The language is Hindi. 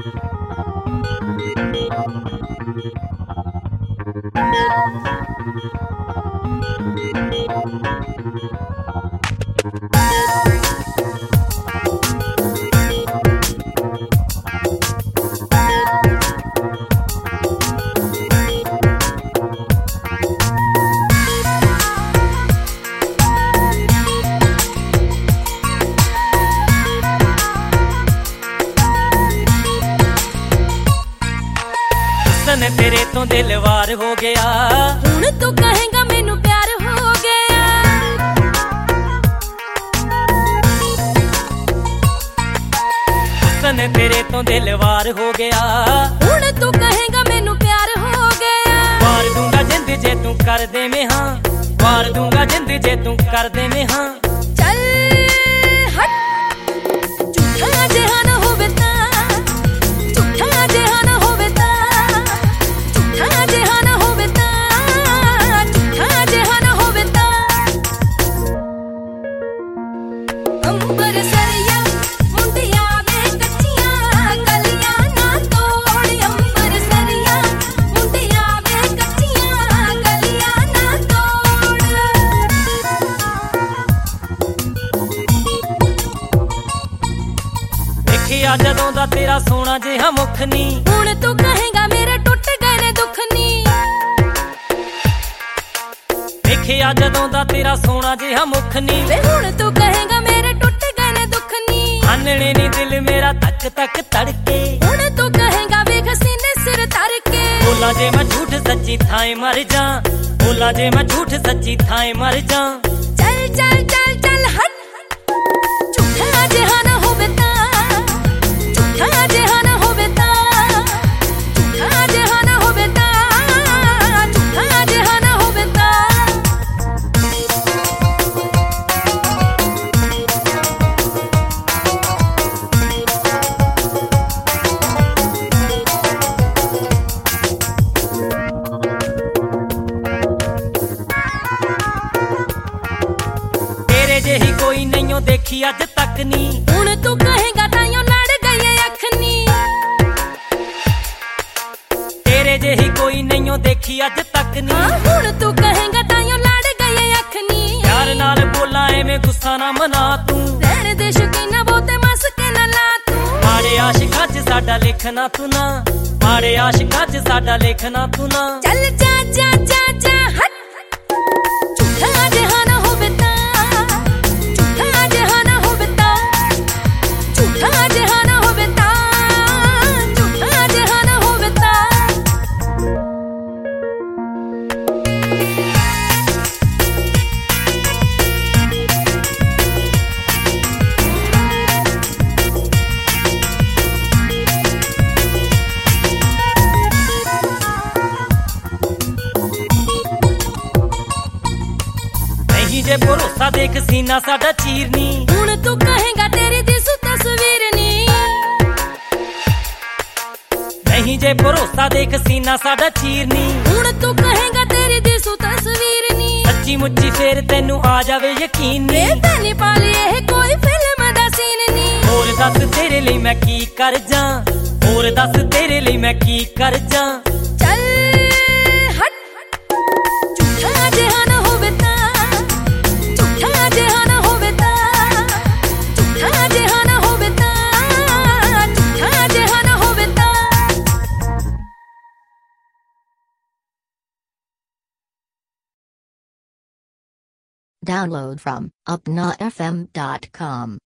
तेरे तो दिल वार हो गया, हुण तू कहेगा मैनू प्यार हो गया। हुस्न तेरे तो दिल वार हो गया, हुण तू कहेगा मैनू प्यार हो गया। वार दूंगा जिंद जे तू कर दे में हाँ, वार दूंगा जिंद जे तू कर दे में हाँ। चल हट झूठा जिहा ना होवे तां, झूठा जिहा ना होवे तां, झूठा जिहा ना होवे तां, झूठा जिहा ना होवे तां। अंबर सरिया मुंडिया वे कच्चियां गलियां ना तोड़, अंबर सरिया मुंडिया वे कच्चियां गलियां ना तोड़। देखिया जदों दा तेरा सोना जिहा मुख नी, हुण तू कहेगा मेरे टुट गए ने दुख नी। देखिया जदों दा तेरा सोना जिहा मुख नी, वे हुण तू कहेगा मेरे टुट गए ने दुख नी। आनने नी दिल मेरा तक तक तड़के, हुण तू कहेगा वेख सीने सिर तर के। बोला जे मैं झूठ सच्ची थाए मर जा, बोला जे मैं झूठ सच्ची थाए मर जा। चल चल चल चल हट झूठा जिहा ना होवे तां, झूठा जिहा ना होवे तां, झूठा जिहा ना होवे तां, झूठा जिहा ना होवे तां। तेरे जेही कोई नहीं देखी अज तक नी, हुण तू कहेगा ताइयों लड़ गई अख नी। तेरे जेही कोई नहीं देखी अज तक नी, हाँ हुण तू कहेगा ताइयों लड़ गई अख नी। प्यार नाल बोला एवें गुस्सा ना मना तू, रहने दे शौकीना बहुते मस के ना ला तू। माड़े आशिकां च साडा लिखना तू ना, माड़े आशिकां च साडा लिखना तू ना। चल जा जा जा जा हट झूठा जिहा ना होवे तां, झूठा जिहा ना होवे तां, झूठा जिहा ना होवे तां, झूठा जिहा ना होवे तां। नहीं जे भरोसा देख सीना साडा चीरनी, हुण तू कहेगा तेरी दिसू तस्वीर नी। नहीं जे भरोसा देख सीना साडा चीरनी, हुण तू कहेगा तेरी दिसू तस्वीर नी। सच्ची मुच्ची फेर तेनू आ जावे यकीन नी, वे तैनी पाली ये कोई फिल्म दा सीन नी। होर दस तेरे लिए मैं की कर जा, होर दस तेरे लिए मैं की कर जा। चल हट झूठा जिहा ना होवे तां, झूठा जिहा ना होवे तां, झूठा जिहा ना होवे तां, झूठा जिहा ना होवे तां। Download from upnafm.com.